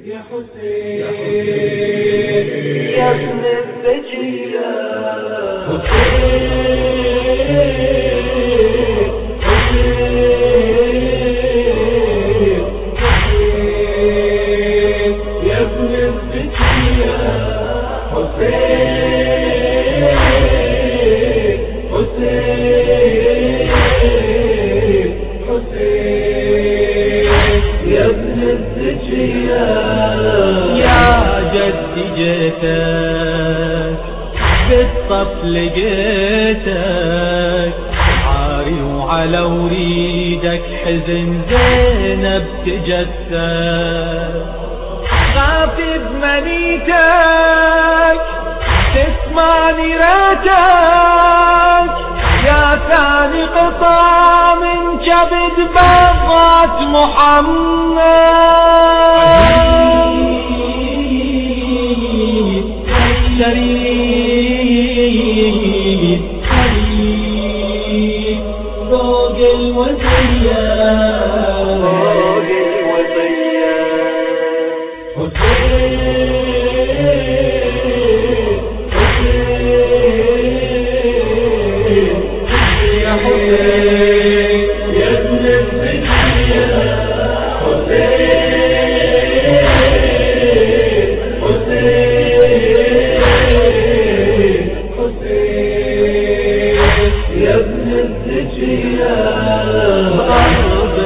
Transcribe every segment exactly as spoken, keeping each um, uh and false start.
يا حسين يا ابن الدجيلة بالصف لقيتك عاري وعلى وريدك حزن زينب تجسد غافي بمنيتك تسمعني ريتك يا ثاني قطع من كبد بغات محمد شريف حبيب فوق الوصية فوق الوصية حسين حسين يا حسين يا ابن الدجيلة بأرض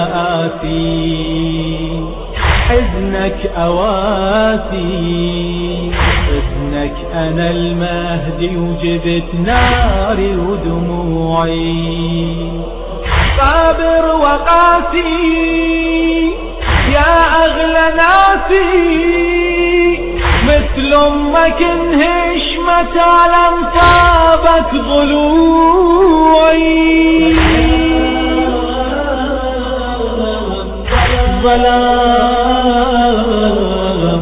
المآسي حزنك أواسي ابنك أنا المهدي وجبت ناري ودموعي صابر وقاسي يا أغلى ناسي مثل أمك انهشمت على انصابك ضلوعي ظلام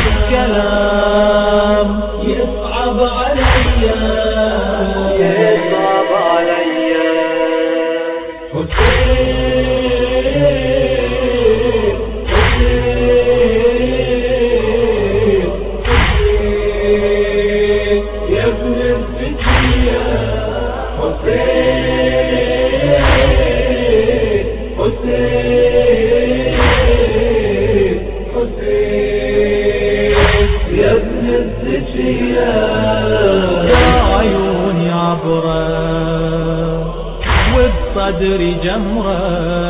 كلام يصعب علي يصعب علي حسين حسين حسين يا ابن الدجيلة حسين حسين يا ابن الدجيلة يا عيوني عبرة وبصدري جمرة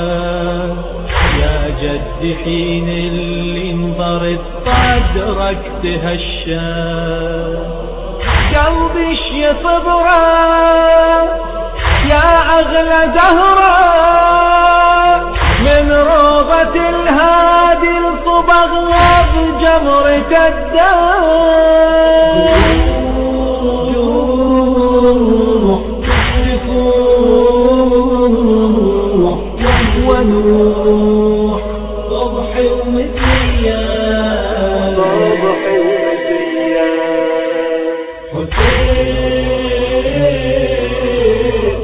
يا جد حين اللي انظرت صدرك تهشى قلبي شي صبرة يا أغلى زهرة من روضة الهادي الصبغ وبجمرة الدار جروح تفوح ونوح صبحي ومسيا صبحي ومسيا حسين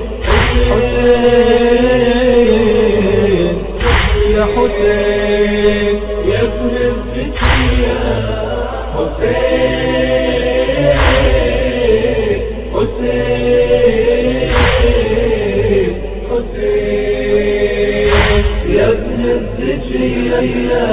حسين يا حسين يا ابن الدجيلة حسين حسين حسين يا ابن الدجيلة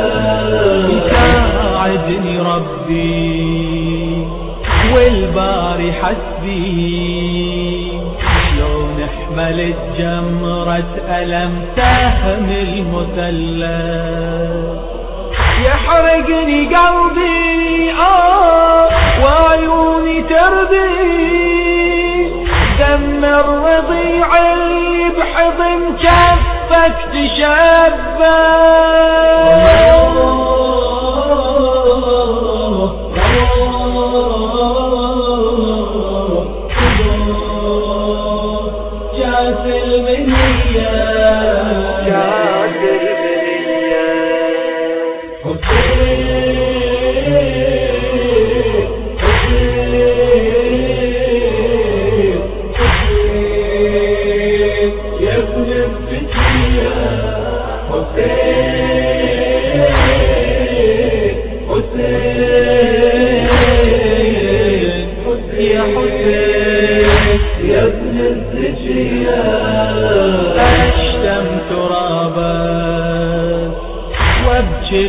يساعدني ربي والباري حسبي شلون حملت جمرة ألم سهم المثلث يحرقني قلبي آه وعيوني ترضي دم الرضيع اللي بحضن كفك تشبه جاس المنية جاس المنية حسين حسين حسين يا ابن الدجيلة حسين الزكية أشتم ترابك وابكي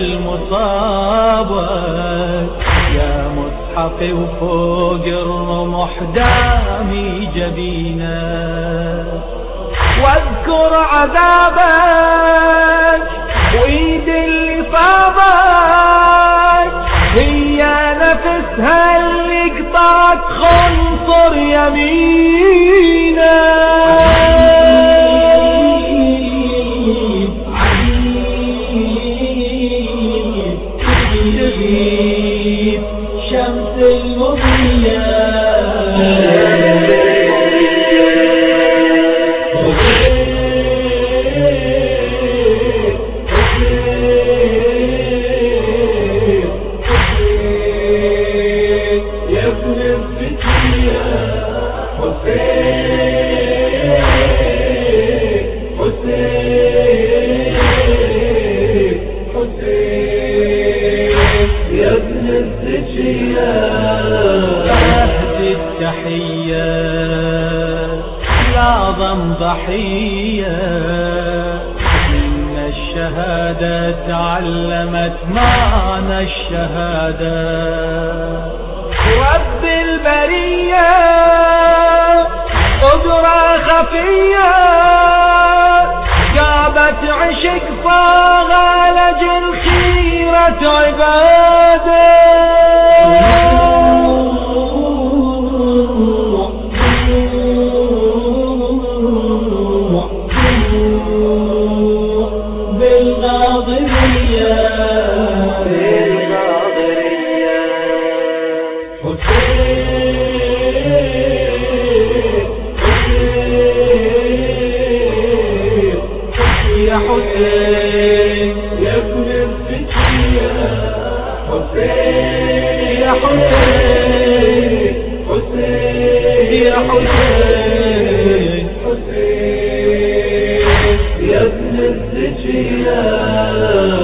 المصابك يا مصحفي وفوق الرمح دامي جبينك واذكر عذابك وايد اللي فاضك هي نفسها اللي قطعت خنصر يمينك عيد شمس المضية أعظم ضحية إن الشهادة تعلمت معنى الشهادة رب البرية قدرة خفية جابت عشق فغالج الخيرة عباده يا حسين يا ابن الزكية حسين يا حسين حسين يا حسين حسين يا ابن الزكية